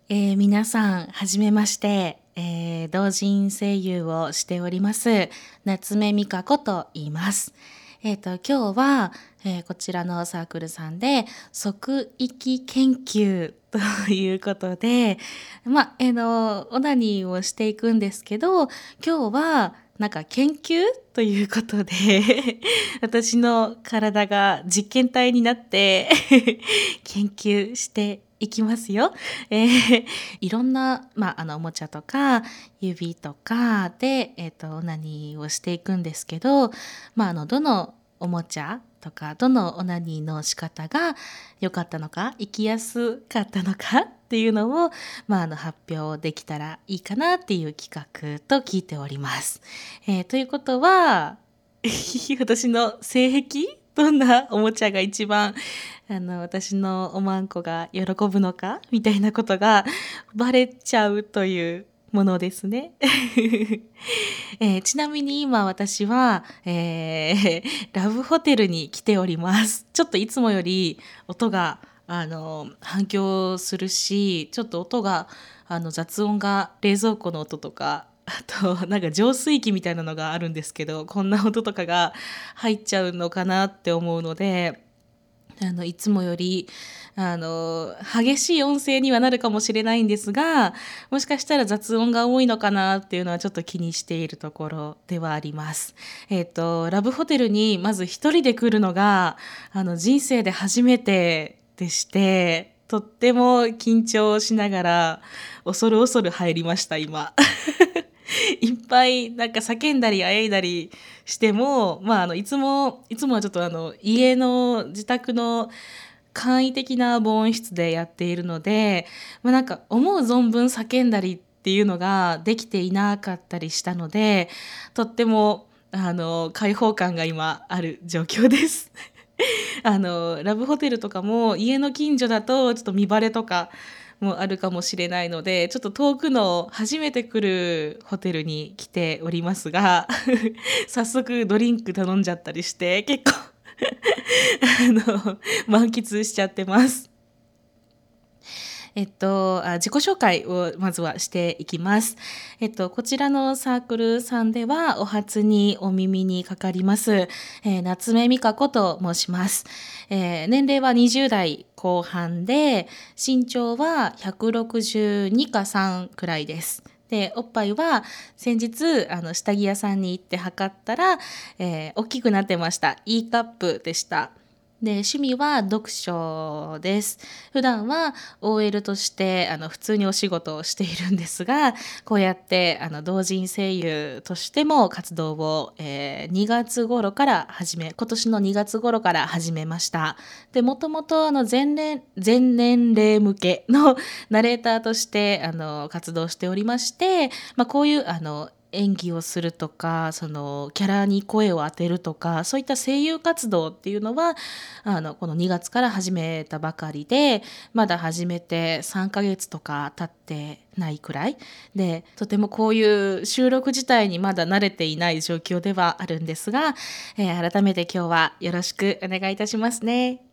皆さん、はじめまして、同人声優をしております、夏目美香子と言います。今日は、こちらのサークルさんで、即域研究ということで、オナニーをしていくんですけど、今日は、なんか研究ということで私の体が実験体になって研究していきますよ。いろんな、おもちゃとか指とかで、オナニーをしていくんですけど、どのおもちゃとかどのオナニーの仕方が良かったのか、生きやすかったのかっていうのを、発表できたらいいかなっていう企画と聞いております。ということは私の性癖どんなおもちゃが一番私のおまんこが喜ぶのかみたいなことがバレちゃうというものですね。ちなみに今私は、ラブホテルに来ております。ちょっといつもより音が反響するし、ちょっと音が雑音が冷蔵庫の音とか、あとなんか浄水器みたいなのがあるんですけど、こんな音とかが入っちゃうのかなって思うので、いつもより激しい音声にはなるかもしれないんですが、もしかしたら雑音が多いのかなっていうのはちょっと気にしているところではあります。ラブホテルにまず一人で来るのが人生で初めてでして、とっても緊張しながら恐る恐る入りました今。いっぱいなんか叫んだりあえいだりしても、いつもはちょっと家の自宅の簡易的な防音室でやっているので、なんか思う存分叫んだりっていうのができていなかったりしたので、とっても開放感が今ある状況です。ラブホテルとかも家の近所だとちょっと見バレとかもあるかもしれないので、ちょっと遠くの初めて来るホテルに来ておりますが早速ドリンク頼んじゃったりして結構満喫しちゃってます。自己紹介をまずはしていきます。こちらのサークルさんではお初にお耳にかかります、夏目美香子と申します。年齢は20代後半で、身長は162か3くらいです。で、おっぱいは先日下着屋さんに行って測ったら、大きくなってました。E カップでした。で、趣味は読書です。普段は OL として普通にお仕事をしているんですが、こうやって同人声優としても活動を、2月頃から今年の2月頃から始めました。で、もともと全年齢向けのナレーターとして活動しておりまして、こういう演技をするとか、そのキャラに声を当てるとか、そういった声優活動っていうのはこの2月から始めたばかりで、まだ始めて3ヶ月とか経ってないくらいで、とてもこういう収録自体にまだ慣れていない状況ではあるんですが、改めて今日はよろしくお願いいたしますね。